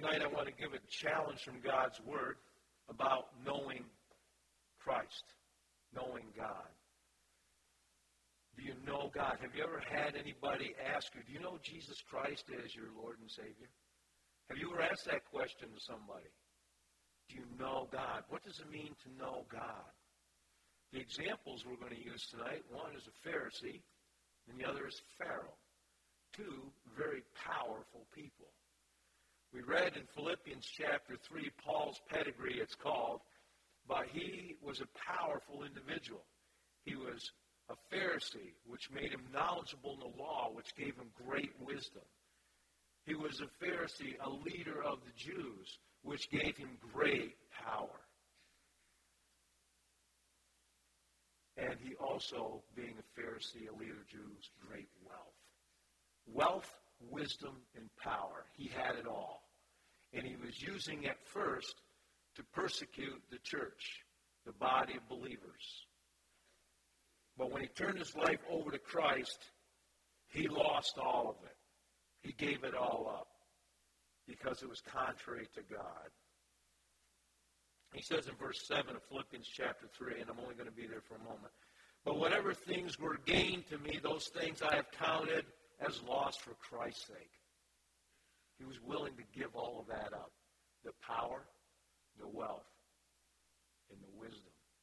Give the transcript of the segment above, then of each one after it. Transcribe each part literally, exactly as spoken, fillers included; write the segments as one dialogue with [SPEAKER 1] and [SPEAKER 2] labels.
[SPEAKER 1] tonight I want to give a challenge from God's Word about knowing Christ, knowing God. Do you know God? Have you ever had anybody ask you, do you know Jesus Christ as your Lord and Savior? Have you ever asked that question to somebody? Do you know God? What does it mean to know God? The examples we're going to use tonight, one is a Pharisee, and the other is Pharaoh. Two very powerful people. We read in Philippians chapter three, Paul's pedigree, it's called, but he was a powerful individual. He was a Pharisee, which made him knowledgeable in the law, which gave him great wisdom. He was a Pharisee, a leader of the Jews, which gave him great power. And he also, being a Pharisee, a leader of Jews, great wealth. Wealth, wisdom, and power. He had it all. And he was using it first to persecute the church, the body of believers. But when he turned his life over to Christ, he lost all of it. He gave it all up because it was contrary to God. He says in verse seven of Philippians chapter three, and I'm only going to be there for a moment, but whatever things were gained to me, those things I have counted as lost for Christ's sake. He was willing to give all of that up. The power, the wealth, and the wisdom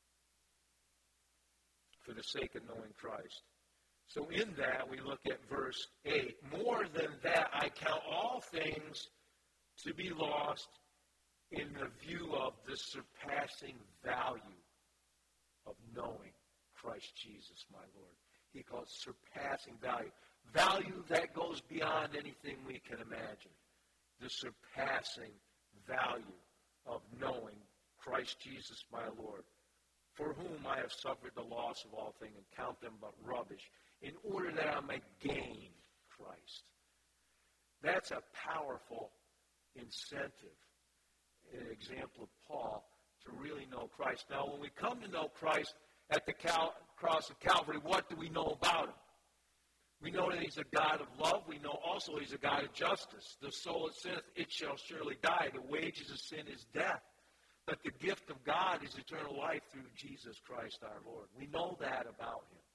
[SPEAKER 1] for the sake of knowing Christ. So in that, we look at verse eight. More than that, I count all things to be lost in the view of the surpassing value of knowing Christ Jesus, my Lord. He calls surpassing value. Value that goes beyond anything we can imagine. The surpassing value of knowing Christ Jesus, my Lord, for whom I have suffered the loss of all things and count them but rubbish, in order that I may gain Christ. That's a powerful incentive, an example of Paul, to really know Christ. Now, when we come to know Christ at the Cal- cross of Calvary, what do we know about him? We know that he's a God of love. We know also he's a God of justice. The soul that sinneth, it shall surely die. The wages of sin is death. But the gift of God is eternal life through Jesus Christ our Lord. We know that about him.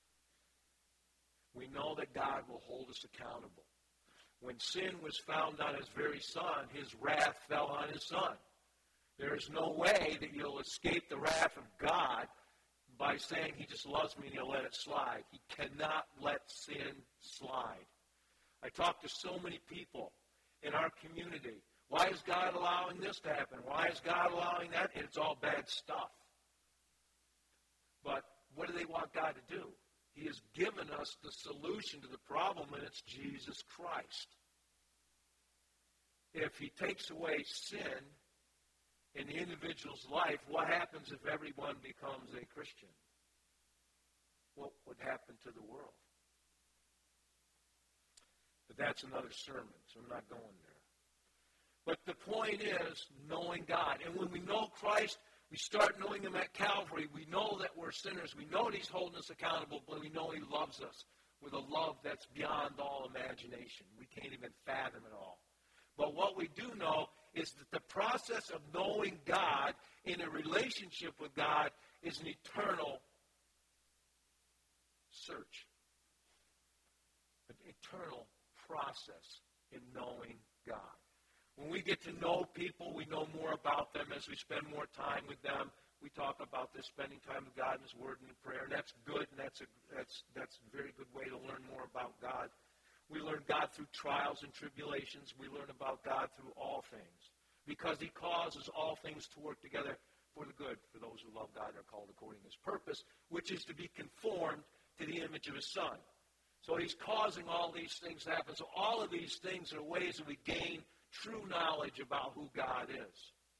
[SPEAKER 1] We know that God will hold us accountable. When sin was found on his very Son, his wrath fell on his Son. There is no way that you'll escape the wrath of God by saying he just loves me and he'll let it slide. He cannot let sin slide. I talk to so many people in our community. Why is God allowing this to happen? Why is God allowing that? And it's all bad stuff. But what do they want God to do? He has given us the solution to the problem, and it's Jesus Christ. If he takes away sin in the individual's life, what happens if everyone becomes a Christian? What would happen to the world? But that's another sermon, so I'm not going there. But the point is knowing God. And when we know Christ, we start knowing him at Calvary. We know that we're sinners. We know that he's holding us accountable, but we know he loves us with a love that's beyond all imagination. We can't even fathom it all. But what we do know is that the process of knowing God in a relationship with God is an eternal search. An eternal process in knowing God. When we get to know people, we know more about them as we spend more time with them. We talk about this, spending time with God in his word and in prayer, and that's good, and that's a, that's, that's a very good way to learn more about God. We learn God through trials and tribulations. We learn about God through all things, because he causes all things to work together for the good, for those who love God and are called according to his purpose, which is to be conformed to the image of his Son. So he's causing all these things to happen. So all of these things are ways that we gain true knowledge about who God is.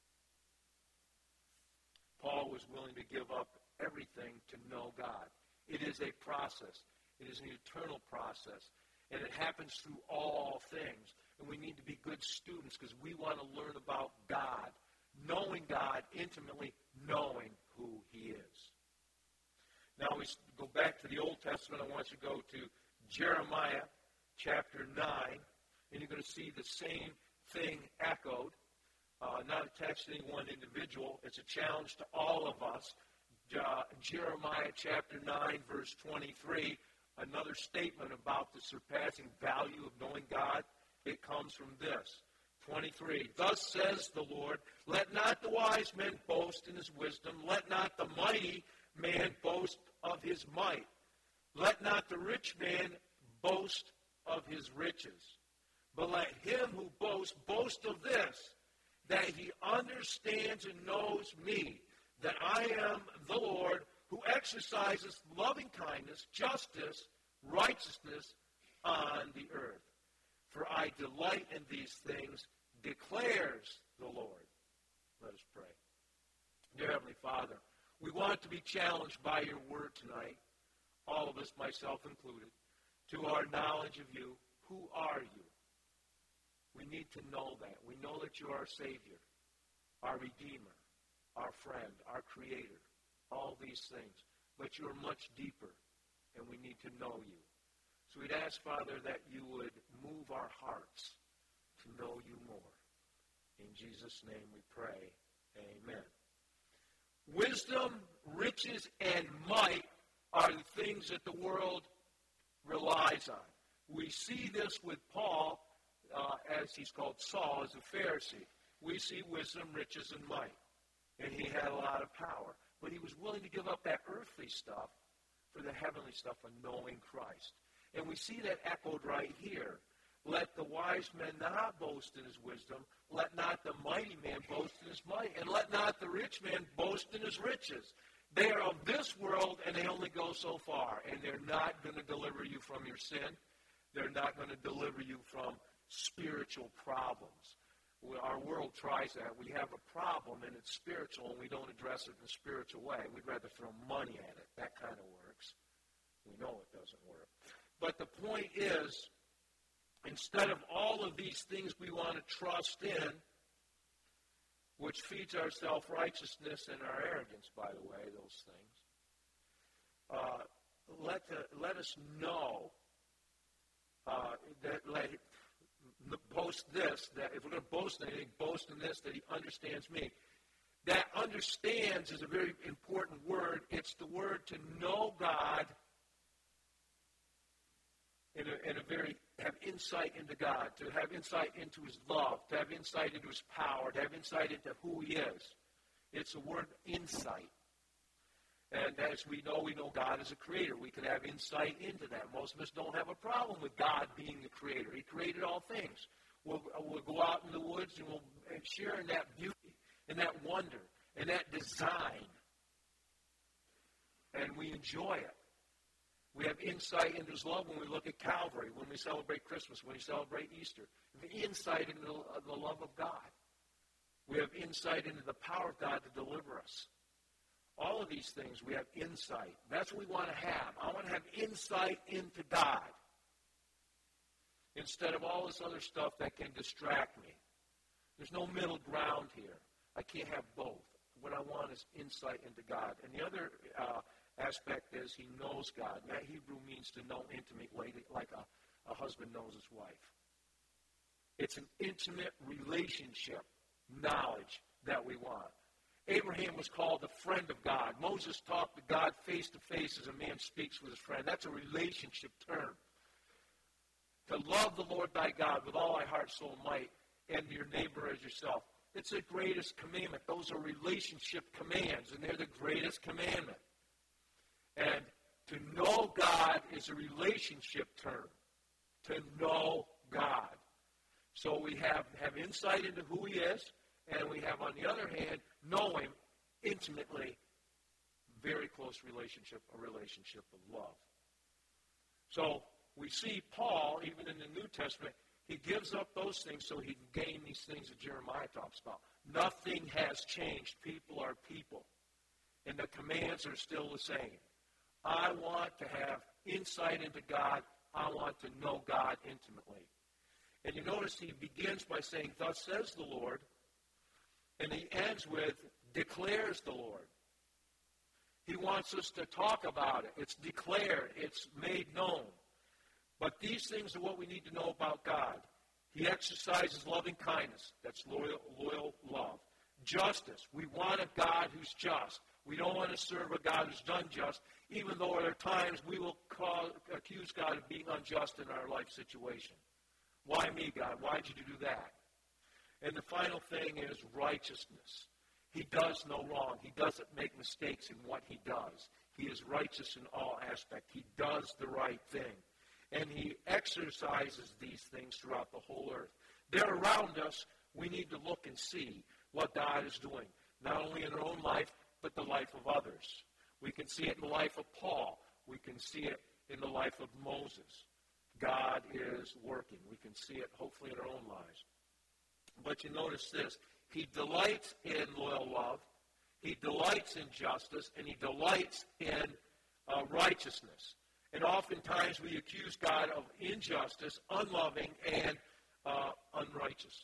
[SPEAKER 1] Paul was willing to give up everything to know God. It is a process. It is an eternal process. And it happens through all things. And we need to be good students because we want to learn about God. Knowing God intimately, knowing who he is. Now we go back to the Old Testament. I want you to go to Jeremiah chapter nine. And you're going to see the same thing echoed. Uh, not attached to any one individual. It's a challenge to all of us. Uh, Jeremiah chapter nine, verse twenty-three, another statement about the surpassing value of knowing God. It comes from this. twenty-three, thus says the Lord, let not the wise man boast in his wisdom. Let not the mighty man boast of his might. Let not the rich man boast of his riches. But let him who boasts boast of this, that he understands and knows me, that I am the Lord who exercises loving kindness, justice, righteousness on the earth. For I delight in these things, declares the Lord. Let us pray. Dear Heavenly Father, we want to be challenged by your word tonight, all of us, myself included, to our knowledge of you. Who are you? We need to know that. We know that you are our Savior, our Redeemer, our friend, our Creator, all these things. But you are much deeper, and we need to know you. So we'd ask, Father, that you would move our hearts to know you more. In Jesus' name we pray. Amen. Wisdom, riches, and might are the things that the world relies on. We see this with Paul, Uh, as he's called Saul, as a Pharisee. We see wisdom, riches, and might. And he had a lot of power. But he was willing to give up that earthly stuff for the heavenly stuff of knowing Christ. And we see that echoed right here. Let the wise man not boast in his wisdom. Let not the mighty man boast in his might. And let not the rich man boast in his riches. They are of this world, and they only go so far. And they're not going to deliver you from your sin. They're not going to deliver you from spiritual problems. Well, our world tries that. We have a problem, and it's spiritual, and we don't address it in a spiritual way. We'd rather throw money at it. That kind of works. We know it doesn't work. But the point is, instead of all of these things we want to trust in, which feeds our self-righteousness and our arrogance, by the way, those things, uh, let, the, let us know uh, that let boast this, that if we're going to boast in anything, boast in this, that he understands me. That understands is a very important word. It's the word to know God in a, in a very, have insight into God, to have insight into his love, to have insight into his power, to have insight into who he is. It's the word insight. And as we know, we know God is a creator. We can have insight into that. Most of us don't have a problem with God being the creator. He created all things. We'll, we'll go out in the woods and we'll share in that beauty and that wonder and that design. And we enjoy it. We have insight into his love when we look at Calvary, when we celebrate Christmas, when we celebrate Easter. We have insight into the love of God. We have insight into the power of God to deliver us. All of these things, we have insight. That's what we want to have. I want to have insight into God instead of all this other stuff that can distract me. There's no middle ground here. I can't have both. What I want is insight into God. And the other uh, aspect is he knows God. And that Hebrew means to know intimately, like a, a husband knows his wife. It's an intimate relationship, knowledge that we want. Abraham was called the friend of God. Moses talked to God face to face as a man speaks with his friend. That's a relationship term. To love the Lord thy God with all thy heart, soul, and might, and your neighbor as yourself. It's the greatest commandment. Those are relationship commands, and they're the greatest commandment. And to know God is a relationship term. To know God. So we have, have insight into who he is, and we have, on the other hand, know him intimately, very close relationship, a relationship of love. So we see Paul, even in the New Testament, he gives up those things so he can gain these things that Jeremiah talks about. Nothing has changed. People are people. And the commands are still the same. I want to have insight into God. I want to know God intimately. And you notice he begins by saying, thus says the Lord. And he ends with, declares the Lord. He wants us to talk about it. It's declared. It's made known. But these things are what we need to know about God. He exercises loving kindness. That's loyal, loyal love. Justice. We want a God who's just. We don't want to serve a God who's unjust, even though there are times we will call, accuse God of being unjust in our life situation. Why me, God? Why did you do that? And the final thing is righteousness. He does no wrong. He doesn't make mistakes in what he does. He is righteous in all aspects. He does the right thing. And he exercises these things throughout the whole earth. They're around us. We need to look and see what God is doing, not only in our own life, but the life of others. We can see it in the life of Paul. We can see it in the life of Moses. God is working. We can see it, hopefully, in our own lives. But you notice this. He delights in loyal love. He delights in justice. And he delights in uh, righteousness. And oftentimes we accuse God of injustice, unloving, and uh, unrighteous.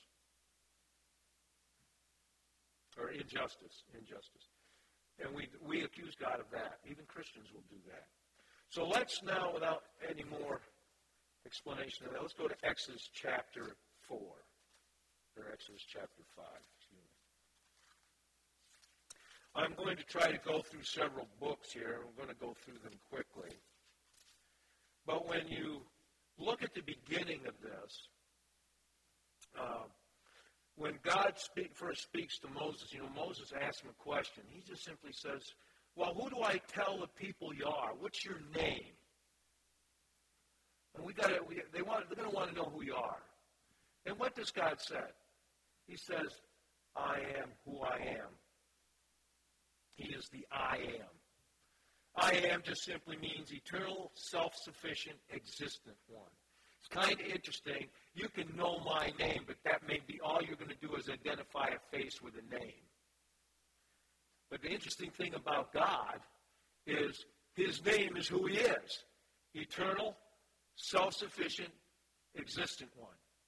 [SPEAKER 1] Or injustice. Injustice. And we, we accuse God of that. Even Christians will do that. So let's now, without any more explanation of that, let's go to Exodus chapter four. Or Exodus chapter five. Excuse me. I'm going to try to go through several books here. I'm going to go through them quickly. But when you look at the beginning of this, uh, when God speak, first speaks to Moses, you know, Moses asks him a question. He just simply says, well, who do I tell the people you are? What's your name? And we got we, they want, they're going to want to know who you are. And what does God say? He says, I am who I am. He is the I am. I am just simply means eternal, self-sufficient, existent one. It's kind of interesting. You can know my name, but that may be all you're going to do is identify a face with a name. But the interesting thing about God is his name is who he is. Eternal, self-sufficient, existent one.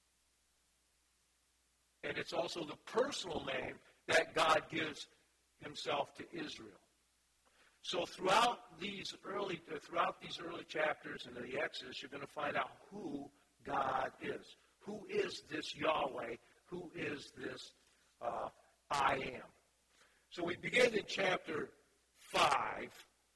[SPEAKER 1] And it's also the personal name that God gives himself to Israel. So throughout these early, uh, throughout these early chapters in the Exodus, you're going to find out who God is. Who is this Yahweh? Who is this uh, I am? So we begin in chapter five,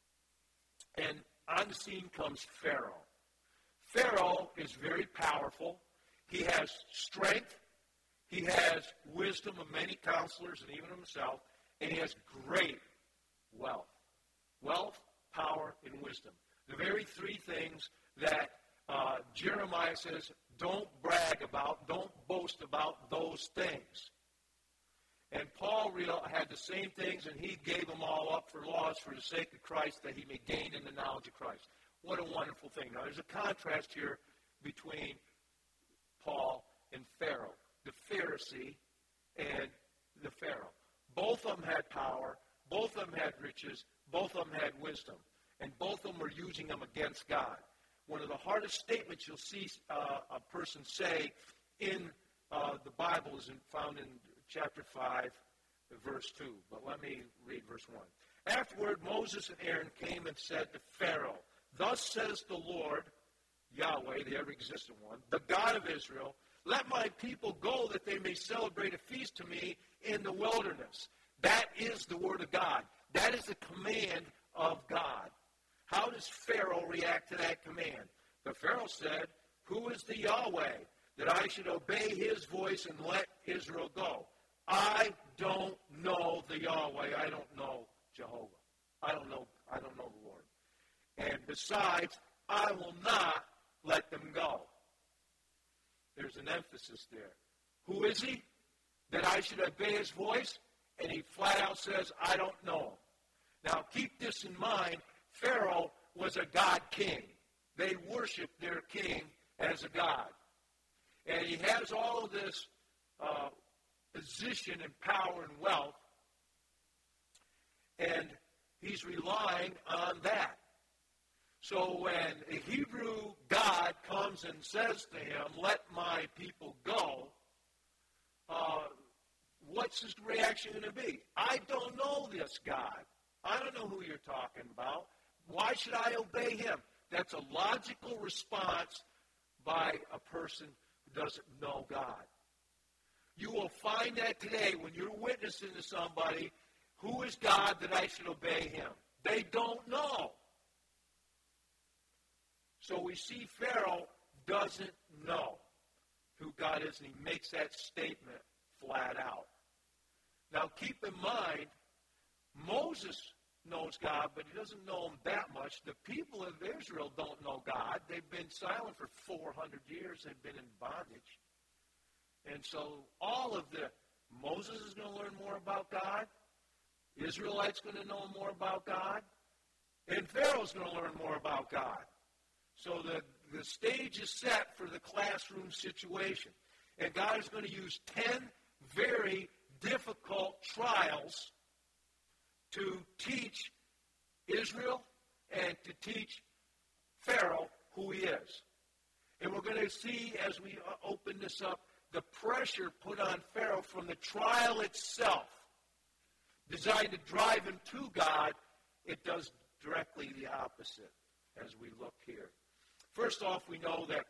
[SPEAKER 1] and on the scene comes Pharaoh. Pharaoh is very powerful. He has strength. He has wisdom of many counselors and even himself, and he has great wealth. Wealth, power, and wisdom. The very three things that uh, Jeremiah says, don't brag about, don't boast about those things. And Paul real, had the same things, and he gave them all up for loss for the sake of Christ, that he may gain in the knowledge of Christ. What a wonderful thing. Now, there's a contrast here between Paul and Pharaoh. The Pharisee and the Pharaoh. Both of them had power. Both of them had riches. Both of them had wisdom. And both of them were using them against God. One of the hardest statements you'll see uh, a person say in uh, the Bible is in, found in chapter five, verse two. But let me read verse one. Afterward, Moses and Aaron came and said to Pharaoh, thus says the Lord, Yahweh, the ever-existent one, the God of Israel, let my people go that they may celebrate a feast to me in the wilderness. That is the word of God. That is the command of God. How does Pharaoh react to that command? The Pharaoh said, who is the Yahweh that I should obey his voice and let Israel go? I don't know the Yahweh. I don't know Jehovah. I don't know, I don't know the Lord. And besides, I will not let them go. There's an emphasis there. Who is he? That I should obey his voice? And he flat out says, I don't know. Now, keep this in mind. Pharaoh was a god king. They worshiped their king as a god. And he has all of this uh, position and power and wealth. And he's relying on that. So when a Hebrew God comes and says to him, let my people go, uh, what's his reaction going to be? I don't know this God. I don't know who you're talking about. Why should I obey him? That's a logical response by a person doesn't know God. You will find that today when you're witnessing to somebody, who is God that I should obey him? They don't know. So we see Pharaoh doesn't know who God is, and he makes that statement flat out. Now keep in mind, Moses knows God, but he doesn't know him that much. The people of Israel don't know God. They've been silent for four hundred years. They've been in bondage. And so all of the, Moses is going to learn more about God. Israelites going to know more about God. And Pharaoh's going to learn more about God. So the, the stage is set for the classroom situation. And God is going to use ten very difficult trials to teach Israel and to teach Pharaoh who he is. And we're going to see as we open this up the pressure put on Pharaoh from the trial itself, designed to drive him to God. It does directly the opposite as we look here. First off, we know that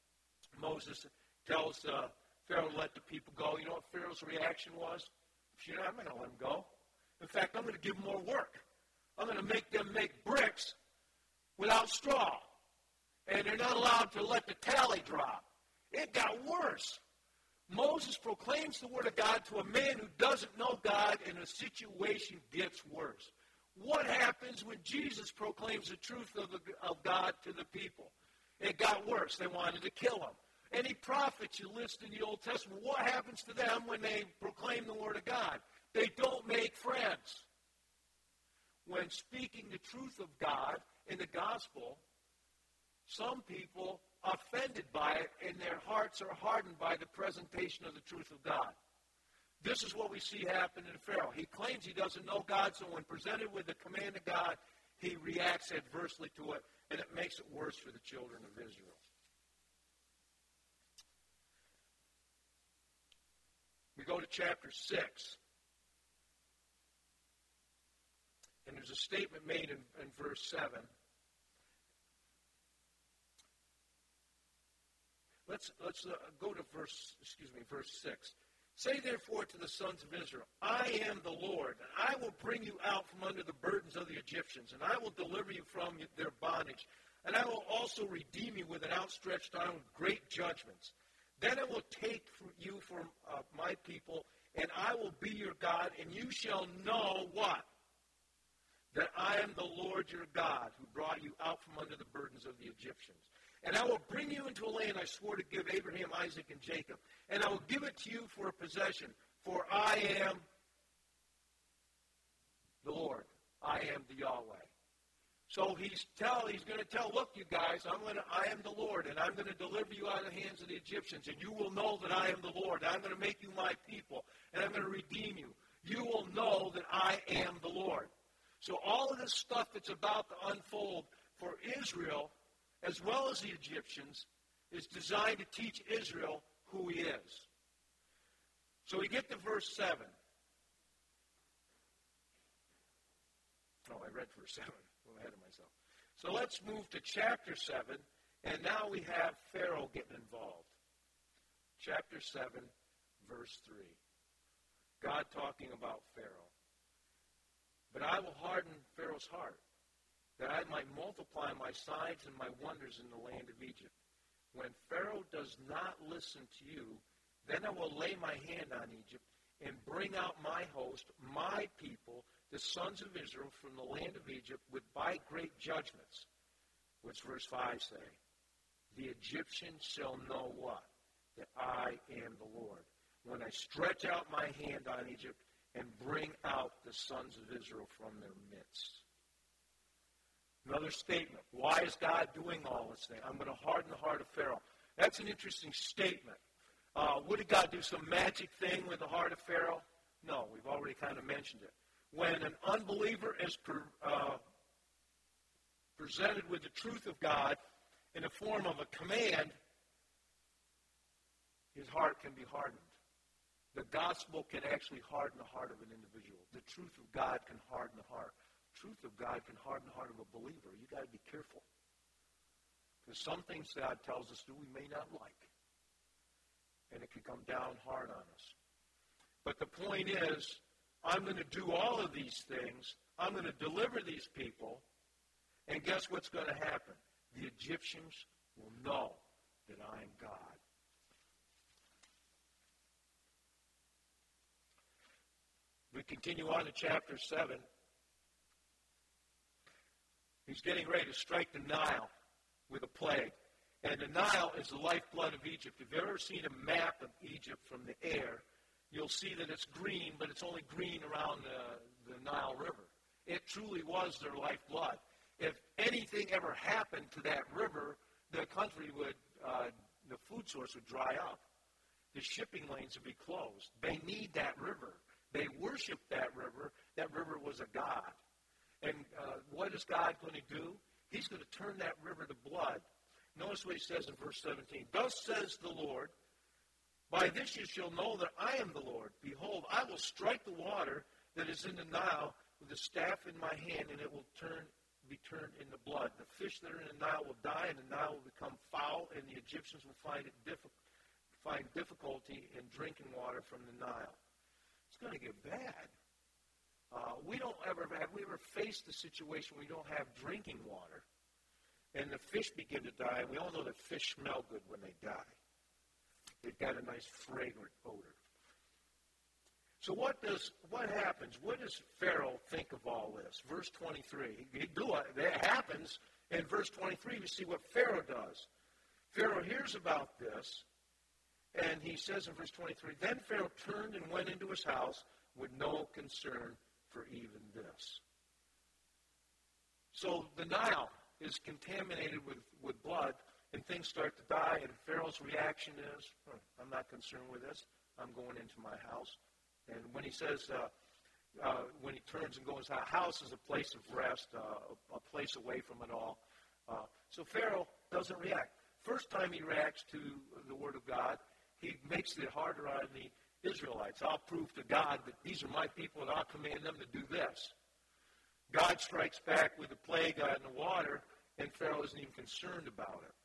[SPEAKER 1] Moses tells uh, Pharaoh to let the people go. You know what Pharaoh's reaction was? You know, I'm not going to let them go. In fact, I'm going to give them more work. I'm going to make them make bricks without straw. And they're not allowed to let the tally drop. It got worse. Moses proclaims the word of God to a man who doesn't know God, and the situation gets worse. What happens when Jesus proclaims the truth of, the, of God to the people? It got worse. They wanted to kill him. Any prophets you list in the Old Testament, what happens to them when they proclaim the word of God? They don't make friends. When speaking the truth of God in the gospel, some people are offended by it, and their hearts are hardened by the presentation of the truth of God. This is what we see happen in Pharaoh. He claims he doesn't know God, so when presented with the command of God, he reacts adversely to it, and it makes it worse for the children of Israel. We go to chapter six. And there's a statement made in, in verse seven. Let's, let's uh, go to verse, excuse me, verse six. Say therefore to the sons of Israel, I am the Lord, and I will bring you out from under the burdens of the Egyptians, and I will deliver you from their bondage, and I will also redeem you with an outstretched arm with great judgments. Then I will take you from uh, my people, and I will be your God, and you shall know what? That I am the Lord your God, who brought you out from under the burdens of the Egyptians. And I will bring you into a land I swore to give Abraham, Isaac, and Jacob. And I will give it to you for a possession. For I am the Lord. I am the Yahweh. So he's tell he's going to tell, look, you guys, I'm going to I am the Lord, and I'm going to deliver you out of the hands of the Egyptians, and you will know that I am the Lord. I'm going to make you my people, and I'm going to redeem you. You will know that I am the Lord. So all of this stuff that's about to unfold for Israel, as well as the Egyptians, is designed to teach Israel who he is. So we get to verse seven. Oh, I read verse seven. I'm ahead of myself. So let's move to chapter seven, and now we have Pharaoh getting involved. Chapter seven, verse three. God talking about Pharaoh. But I will harden Pharaoh's heart, that I might multiply my signs and my wonders in the land of Egypt. When Pharaoh does not listen to you, then I will lay my hand on Egypt and bring out my host, my people, the sons of Israel, from the land of Egypt with by great judgments. What's verse five say? The Egyptians shall know what? That I am the Lord. When I stretch out my hand on Egypt and bring out the sons of Israel from their midst. Another statement. Why is God doing all this thing? I'm going to harden the heart of Pharaoh. That's an interesting statement. Uh, would God do some magic thing with the heart of Pharaoh? No, we've already kind of mentioned it. When an unbeliever is per, uh, presented with the truth of God in the form of a command, his heart can be hardened. The gospel can actually harden the heart of an individual. The truth of God can harden the heart. The truth of God can harden the heart of a believer. You've got to be careful. Because some things God tells us to do we may not like. and it can come down hard on us. But the point is, I'm going to do all of these things. I'm going to deliver these people. And guess what's going to happen? The Egyptians will know that I am God. We continue on to chapter seven. He's getting ready to strike the Nile with a plague. And the Nile is the lifeblood of Egypt. If you've ever seen a map of Egypt from the air, you'll see that it's green, but it's only green around the, the Nile River. It truly was their lifeblood. If anything ever happened to that river, the country would, uh, the food source would dry up. The shipping lanes would be closed. They need that river. They worship that river. That river was a god. And uh, what is God going to do? He's going to turn that river to blood. Notice what he says in verse seventeen. Thus says the Lord, by this you shall know that I am the Lord. Behold, I will strike the water that is in the Nile with the staff in my hand, and it will turn be turned into blood. The fish that are in the Nile will die, and the Nile will become foul, and the Egyptians will find it diffi- find difficulty in drinking water from the Nile. It's going to get bad. Uh, we don't ever have we ever faced a situation where we don't have drinking water, and the fish begin to die. We all know that fish smell good when they die. They've got a nice fragrant odor. So what does what happens? What does Pharaoh think of all this? Verse twenty-three. He do it. That happens. In verse twenty-three, we see what Pharaoh does. Pharaoh hears about this, and he says in verse twenty-three, then Pharaoh turned and went into his house with no concern for even this. So the Nile is contaminated with, with blood, and things start to die, and Pharaoh's reaction is, oh, I'm not concerned with this. I'm going into my house. And when he says, uh, uh, when he turns and goes, our house is a place of rest, uh, a, a place away from it all. Uh, so Pharaoh doesn't react. First time he reacts to the word of God, he makes it harder on the Israelites. I'll prove to God that these are my people, and I'll command them to do this. God strikes back with the plague on the water, and Pharaoh isn't even concerned about it.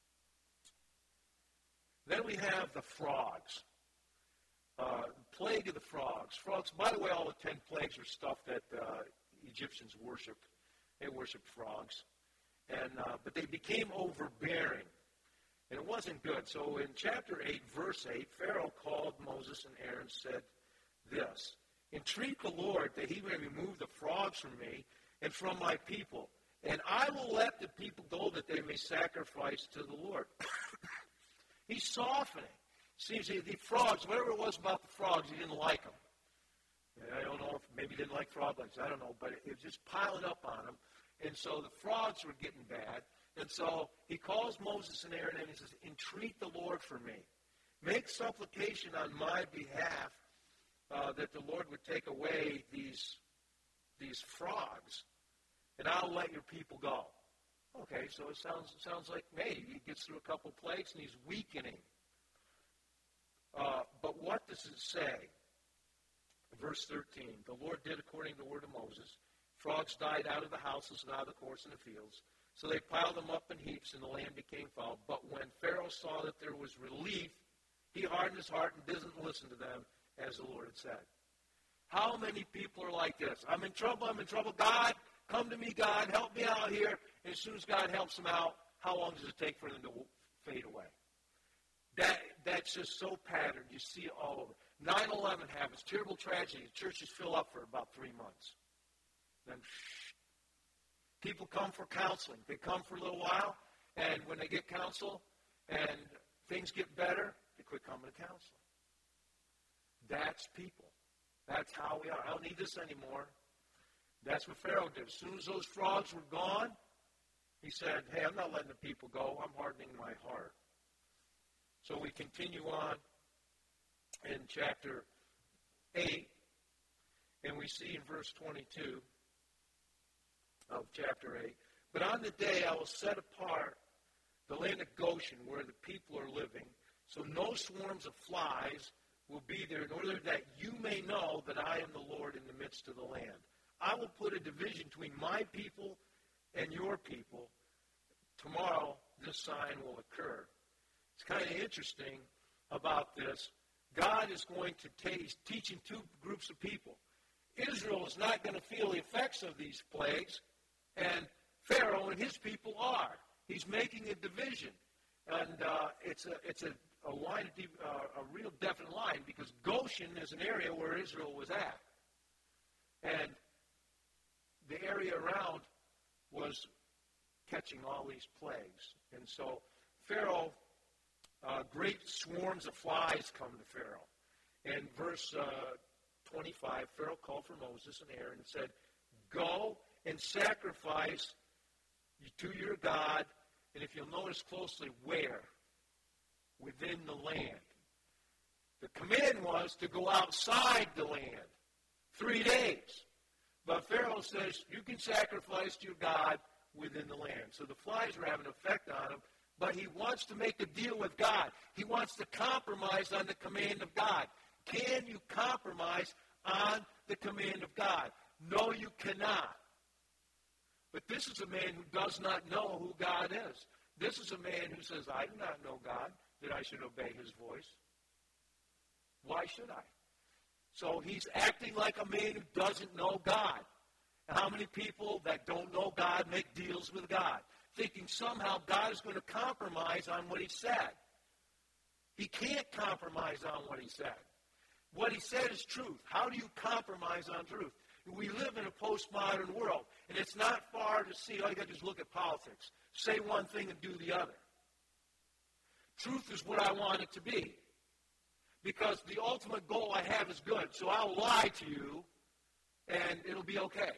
[SPEAKER 1] Then we have the frogs. Uh, plague of the frogs. Frogs, by the way, all the ten plagues are stuff that uh, Egyptians worshipped. They worshipped frogs. and uh, But they became overbearing, and it wasn't good. So in chapter eight, verse eight, Pharaoh called Moses and Aaron and said this, entreat the Lord that he may remove the frogs from me and from my people, and I will let the people go that they may sacrifice to the Lord. He's softening. Seems the, the frogs, whatever it was about the frogs, he didn't like them. And I don't know if maybe he didn't like frog legs. I don't know, but it, it was just piling up on him. And so the frogs were getting bad. And so he calls Moses and Aaron and he says, entreat the Lord for me. Make supplication on my behalf uh, that the Lord would take away these, these frogs, and I'll let your people go. Okay, so it sounds, it sounds like maybe he gets through a couple plagues and he's weakening. Uh, but what does it say? Verse thirteen, the Lord did according to the word of Moses. Frogs died out of the houses and out of the courts in the fields. So they piled them up in heaps, and the land became foul. But when Pharaoh saw that there was relief, he hardened his heart and didn't listen to them, as the Lord had said. How many people are like this? I'm in trouble, I'm in trouble. God, come to me, God, help me out here. And as soon as God helps them out, how long does it take for them to fade away? That That's just so patterned. You see it all over. nine eleven happens, terrible tragedy. Churches fill up for about three months. Then shh. People come for counseling. They come for a little while, and when they get counsel and things get better, they quit coming to counseling. That's people. That's how we are. I don't need this anymore. That's what Pharaoh did. As soon as those frogs were gone, he said, hey, I'm not letting the people go. I'm hardening my heart. So we continue on in chapter eight, and we see in verse twenty-two of chapter eight, but on the day I will set apart the land of Goshen where the people are living, so no swarms of flies will be there, in order that you may know that I am the Lord in the midst of the land. I will put a division between my people and your people. Tomorrow this sign will occur. It's kind of interesting. about this. God is going to teach teaching two groups of people. Israel is not going to feel the effects of these plagues, and Pharaoh and his people are. He's making a division, and uh, it's a it's a, a line, uh, a real definite line, because Goshen is an area where Israel was at, and the area around was catching all these plagues, and so Pharaoh. Uh, great swarms of flies come to Pharaoh. In verse uh, twenty-five, Pharaoh called for Moses and Aaron and said, "Go and sacrifice to your God." And if you'll notice closely, where? Within the land. The command was to go outside the land. Three days. But Pharaoh says, you can sacrifice to your God within the land. So the flies are having an effect on him. But he wants to make a deal with God. He wants to compromise on the command of God. Can you compromise on the command of God? No, you cannot. But this is a man who does not know who God is. This is a man who says, I do not know God, that I should obey his voice. Why should I? So he's acting like a man who doesn't know God. And how many people that don't know God make deals with God, thinking somehow God is going to compromise on what he said? He can't compromise on what he said. What he said is truth. How do you compromise on truth? We live in a postmodern world, and it's not far to see. All you got to do is look at politics. Say one thing and do the other. Truth is what I want it to be, because the ultimate goal I have is good. So I'll lie to you, and it'll be okay.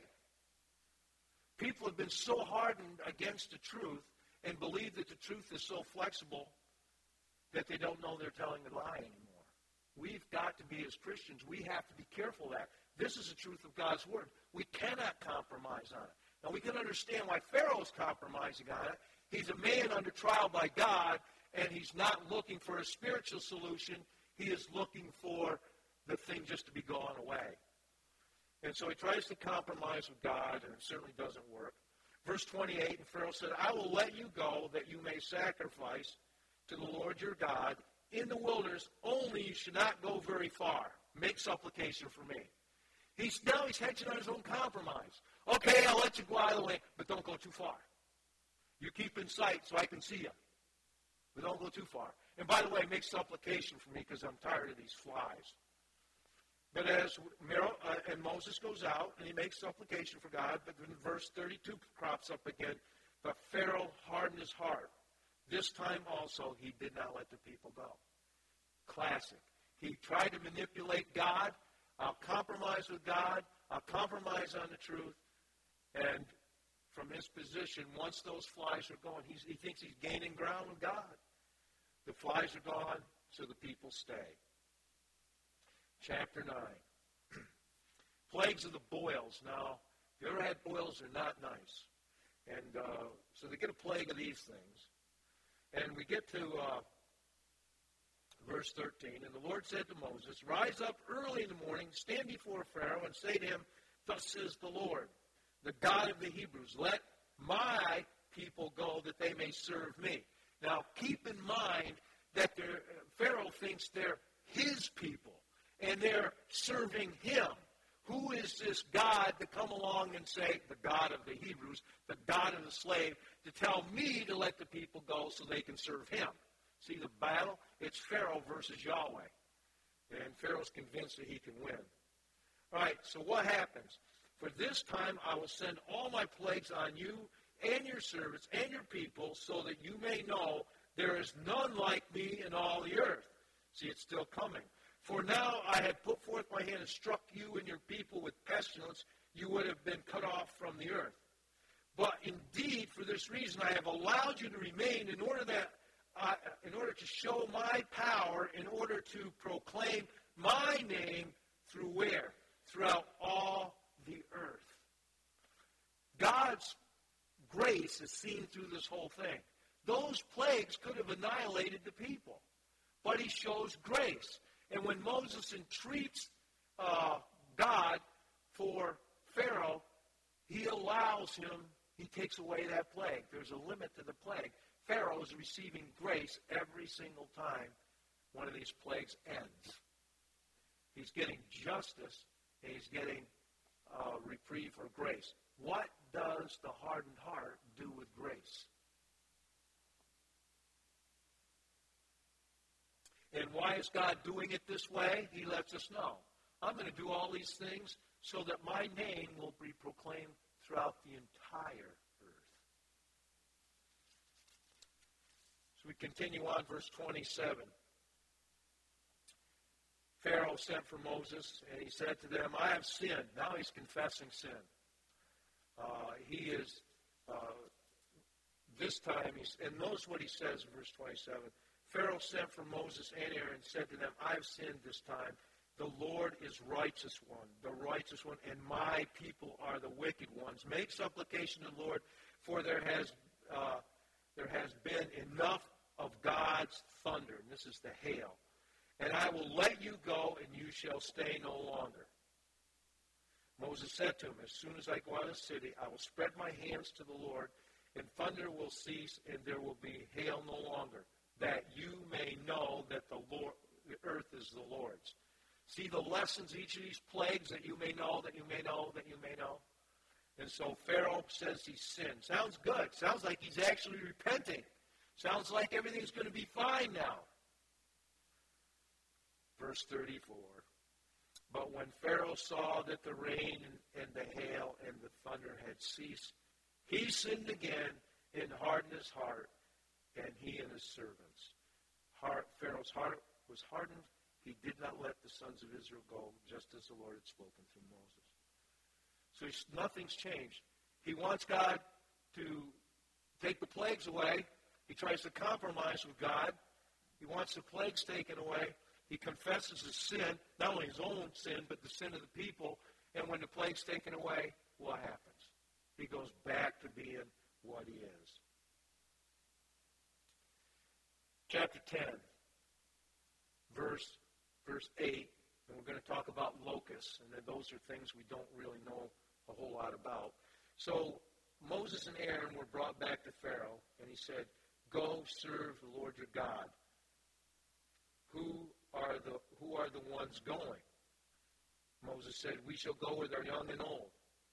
[SPEAKER 1] People have been so hardened against the truth and believe that the truth is so flexible that they don't know they're telling a lie anymore. We've got to be, as Christians, we have to be careful of that. This is the truth of God's Word. We cannot compromise on it. Now, we can understand why Pharaoh's compromising on it. He's a man under trial by God, and he's not looking for a spiritual solution. He is looking for the thing just to be gone away. And so he tries to compromise with God, and it certainly doesn't work. Verse twenty-eight, and Pharaoh said, I will let you go that you may sacrifice to the Lord your God in the wilderness, only you should not go very far. Make supplication for me. He's now he's hedging on his own compromise. Okay, I'll let you go out of the way, but don't go too far. You keep in sight so I can see you, but don't go too far. And by the way, make supplication for me, because I'm tired of these flies. But as Mero, uh, and Moses goes out, and he makes supplication for God, but then verse thirty-two crops up again. But Pharaoh hardened his heart. This time also he did not let the people go. Classic. He tried to manipulate God. I'll compromise with God. I'll compromise on the truth. And from his position, once those flies are gone, he's, he thinks he's gaining ground with God. The flies are gone, so the people stay. Chapter nine. Plagues of the boils. Now, if you ever had boils, they're not nice. And uh, so they get a plague of these things. And we get to uh, verse thirteen. And the Lord said to Moses, rise up early in the morning, stand before Pharaoh, and say to him, thus says the Lord, the God of the Hebrews, let my people go that they may serve me. Now, keep in mind that Pharaoh thinks they're his people, and they're serving him. Who is this God to come along and say, the God of the Hebrews, the God of the slave, to tell me to let the people go so they can serve him? See the battle? It's Pharaoh versus Yahweh. And Pharaoh's convinced that he can win. All right, so what happens? For this time I will send all my plagues on you and your servants and your people, so that you may know there is none like me in all the earth. See, it's still coming. For now I had put forth my hand and struck you and your people with pestilence. You would have been cut off from the earth. But indeed, for this reason, I have allowed you to remain in order that, uh, in order to show my power, in order to proclaim my name through where? Throughout all the earth. God's grace is seen through this whole thing. Those plagues could have annihilated the people, but he shows grace. And when Moses entreats uh, God for Pharaoh, he allows him, he takes away that plague. There's a limit to the plague. Pharaoh is receiving grace every single time one of these plagues ends. He's getting justice, and he's getting uh, reprieve or grace. What does the hardened heart do with grace? And why is God doing it this way? He lets us know. I'm going to do all these things so that my name will be proclaimed throughout the entire earth. So we continue on, verse twenty-seven. Pharaoh sent for Moses, and he said to them, I have sinned. Now he's confessing sin. Uh, he is, uh, this time, he's, and notice what he says in verse twenty-seven. Pharaoh sent for Moses and Aaron and said to them, I have sinned this time. The Lord is righteous one, the righteous one, and my people are the wicked ones. Make supplication to the Lord, for there has uh, there has been enough of God's thunder. And this is the hail. And I will let you go, and you shall stay no longer. Moses said to him, as soon as I go out of the city, I will spread my hands to the Lord, and thunder will cease, and there will be hail no longer, that you may know that the Lord, the earth is the Lord's. See the lessons, each of these plagues, that you may know, that you may know, that you may know. And so Pharaoh says he's sinned. Sounds good. Sounds like he's actually repenting. Sounds like everything's going to be fine now. Verse thirty-four. But when Pharaoh saw that the rain and the hail and the thunder had ceased, he sinned again and hardened his heart, and he and his servants. Heart, Pharaoh's heart was hardened. He did not let the sons of Israel go, just as the Lord had spoken through Moses. So he's, nothing's changed. He wants God to take the plagues away. He tries to compromise with God. He wants the plagues taken away. He confesses his sin, not only his own sin, but the sin of the people. And when the plague's taken away, what happens? He goes back to being what he is. Chapter ten, verse, verse eight, and we're going to talk about locusts, and then those are things we don't really know a whole lot about. So Moses and Aaron were brought back to Pharaoh, and he said, go serve the Lord your God. Who are the who are the ones going? Moses said, we shall go with our young and old,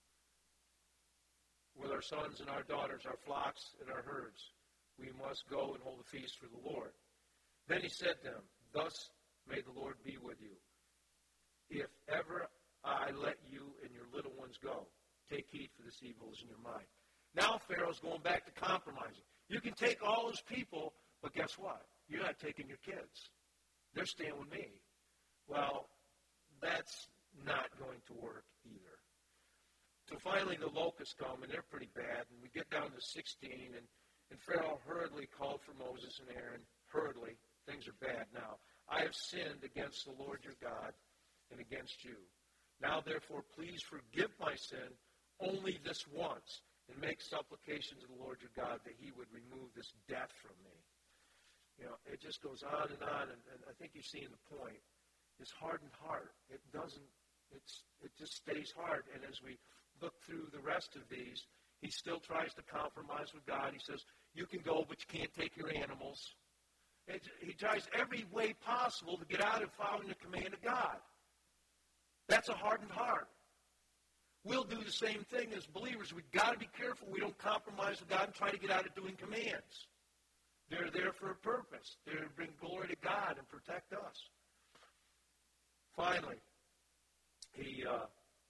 [SPEAKER 1] with our sons and our daughters, our flocks and our herds. We must go and hold a feast for the Lord. Then he said to them, thus may the Lord be with you. If ever I let you and your little ones go, take heed for this evil is in your mind. Now Pharaoh's going back to compromising. You can take all his people, but guess what? You're not taking your kids. They're staying with me. Well, that's not going to work either. So finally the locusts come, and they're pretty bad. And we get down to sixteen, and, and Pharaoh hurriedly called for Moses and Aaron. Hurriedly. Things are bad now. I have sinned against the Lord your God and against you. Now, therefore, please forgive my sin only this once, and make supplication to the Lord your God that he would remove this death from me. You know, it just goes on and on, and, and I think you're seeing the point. This hardened heart, it doesn't, it's, it just stays hard. And as we look through the rest of these, he still tries to compromise with God. He says, you can go, but you can't take your animals. It, he tries every way possible to get out of following the command of God. That's a hardened heart. We'll do the same thing as believers. We've got to be careful we don't compromise with God and try to get out of doing commands. They're there for a purpose. They're to bring glory to God and protect us. Finally, he uh,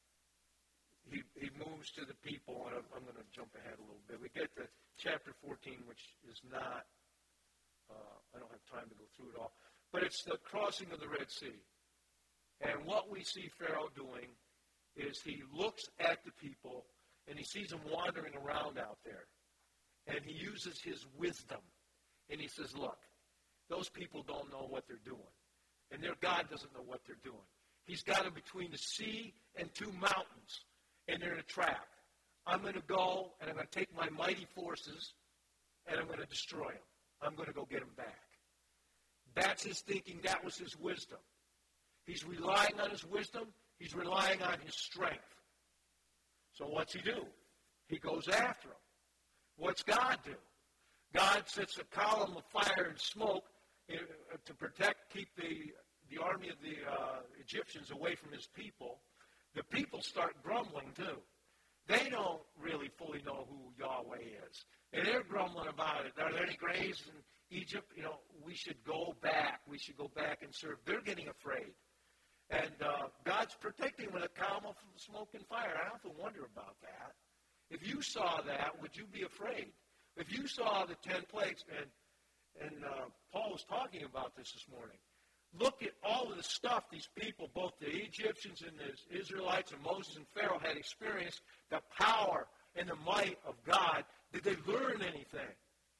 [SPEAKER 1] he, he moves to the people, and I'm, I'm going to jump ahead a little bit. We get to chapter fourteen, which is not, uh, I don't have time to go through it all, but it's the crossing of the Red Sea. And what we see Pharaoh doing is he looks at the people, and he sees them wandering around out there. And he uses his wisdom. And he says, look, those people don't know what they're doing. And their God doesn't know what they're doing. He's got them between the sea and two mountains, and they're in a trap. I'm going to go, and I'm going to take my mighty forces, and I'm going to destroy them. I'm going to go get them back. That's his thinking. That was his wisdom. He's relying on his wisdom. He's relying on his strength. So what's he do? He goes after them. What's God do? God sets a column of fire and smoke, uh, to protect, keep the, the army of the uh, Egyptians away from his people, the people start grumbling too. They don't really fully know who Yahweh is. And they're grumbling about it. Are there any graves in Egypt? You know, we should go back. We should go back and serve. They're getting afraid. And uh, God's protecting them with a column of smoke and fire. I often wonder about that. If you saw that, would you be afraid? If you saw the ten plagues, and, and uh, Paul was talking about this this morning, look at all of the stuff these people, both the Egyptians and the Israelites and Moses and Pharaoh had experienced, the power and the might of God. Did they learn anything?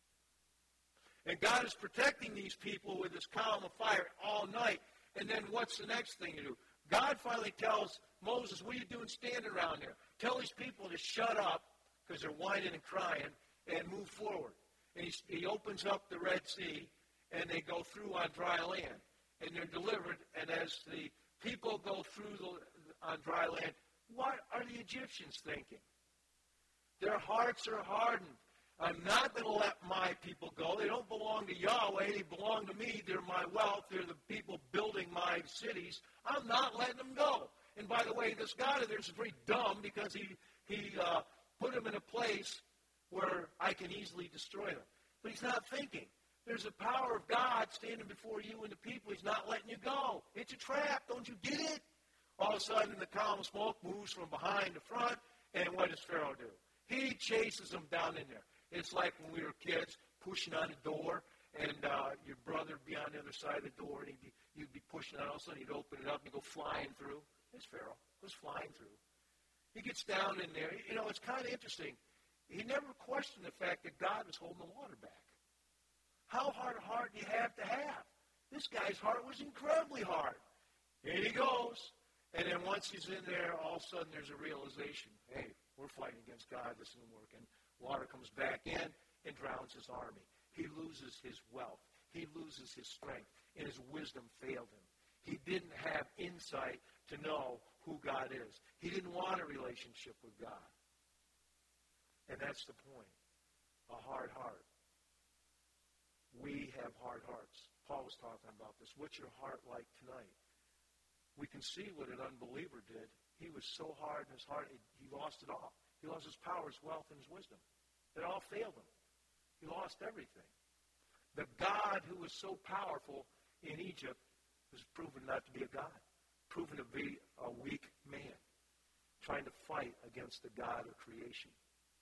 [SPEAKER 1] And God is protecting these people with this column of fire all night. And then what's the next thing to do? God finally tells Moses, what are you doing standing around there? Tell these people to shut up because they're whining and crying and move forward. And he, he opens up the Red Sea and they go through on dry land. And they're delivered. And as the people go through the, on dry land, what are the Egyptians thinking? Their hearts are hardened. I'm not going to let my people go. They don't belong to Yahweh. They belong to me. They're my wealth. They're the people building my cities. I'm not letting them go. And by the way, this God of theirs is very dumb because he, he uh, put them in a place where I can easily destroy them. But he's not thinking. There's a power of God standing before you and the people. He's not letting you go. It's a trap. Don't you get it? All of a sudden, the column of smoke moves from behind to front. And what does Pharaoh do? He chases them down in there. It's like when we were kids pushing on a door, and uh, your brother would be on the other side of the door, and he'd be, you'd be pushing on it. All of a sudden, he'd open it up and go flying through. There's Pharaoh. Goes flying through. He gets down in there. You know, it's kind of interesting. He never questioned the fact that God was holding the water back. How hard a heart do you have to have? This guy's heart was incredibly hard. In he goes. And then once he's in there, all of a sudden there's a realization, hey, we're fighting against God. This isn't working. Water comes back in and drowns his army. He loses his wealth. He loses his strength. And his wisdom failed him. He didn't have insight to know who God is. He didn't want a relationship with God. And that's the point. A hard heart. We have hard hearts. Paul was talking about this. What's your heart like tonight? We can see what an unbeliever did. He was so hard in his heart, he lost it all. He lost his power, his wealth, and his wisdom. It all failed him. He lost everything. The God who was so powerful in Egypt was proven not to be a God, proven to be a weak man, trying to fight against the God of creation.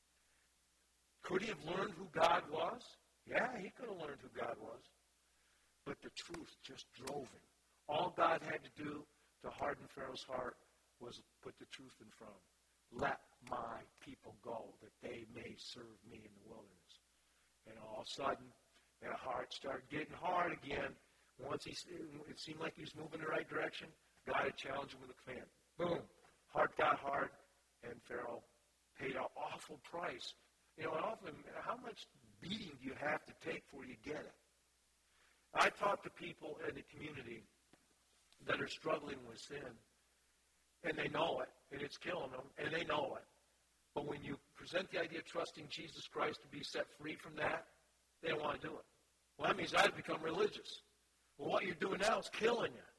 [SPEAKER 1] Could he have learned who God was? Yeah, he could have learned who God was. But the truth just drove him. All God had to do to harden Pharaoh's heart was put the truth in front of him. Let my people go, that they may serve me in the wilderness. And all of a sudden, that heart started getting hard again. Once he, it seemed like he was moving in the right direction, God had challenged him with a command. Boom. Heart got hard, and Pharaoh paid an awful price. You know, often, how much beating do you have to take before you get it? I talk to people in the community that are struggling with sin, and they know it, and it's killing them, and they know it. But when you present the idea of trusting Jesus Christ to be set free from that, they don't want to do it. Well, that means I've become religious. Well, what you're doing now is killing you.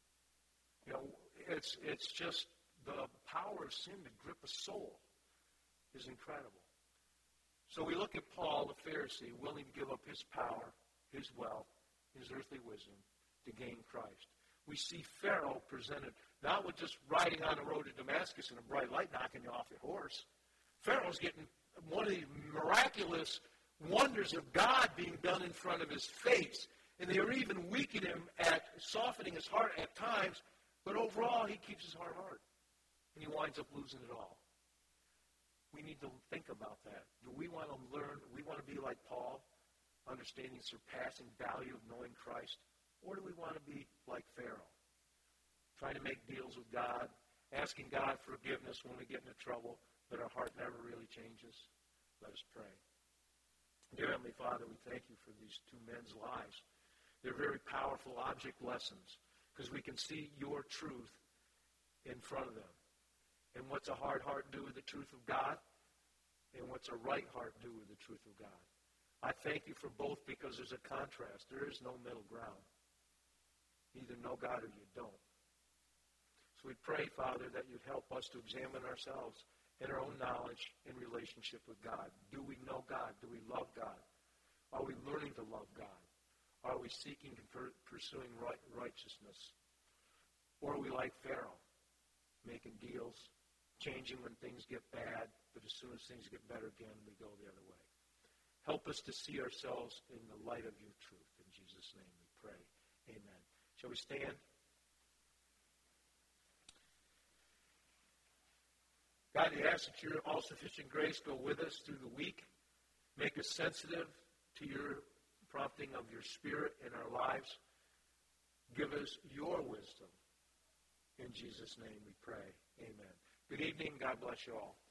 [SPEAKER 1] You know, it's it's just the power of sin to grip a soul is incredible. So we look at Paul, the Pharisee, willing to give up his power, his wealth, his earthly wisdom to gain Christ. We see Pharaoh presented not with just riding on the road to Damascus in a bright light knocking you off your horse. Pharaoh's getting one of the miraculous wonders of God being done in front of his face. And they are even weakening him at softening his heart at times. But overall, he keeps his heart hard. And he winds up losing it all. We need to think about that. Do we want to learn, do we want to be like Paul, understanding surpassing value of knowing Christ? Or do we want to be like Pharaoh, trying to make deals with God, asking God forgiveness when we get into trouble, but our heart never really changes? Let us pray. Dear Heavenly Father, we thank you for these two men's lives. They're very powerful object lessons because we can see your truth in front of them. And what's a hard heart do with the truth of God? And what's a right heart do with the truth of God? I thank you for both because there's a contrast. There is no middle ground. You either know God or you don't. So we pray, Father, that you'd help us to examine ourselves in our own knowledge and relationship with God. Do we know God? Do we love God? Are we learning to love God? Are we seeking and pursuing right, righteousness? Or are we like Pharaoh, making deals, changing when things get bad, but as soon as things get better again, we go the other way? Help us to see ourselves in the light of your truth. In Jesus' name we pray. Amen. Shall we stand? God, we ask that your all-sufficient grace go with us through the week. Make us sensitive to your prompting of your Spirit in our lives. Give us your wisdom. In Jesus' name we pray. Amen. Good evening. God bless you all.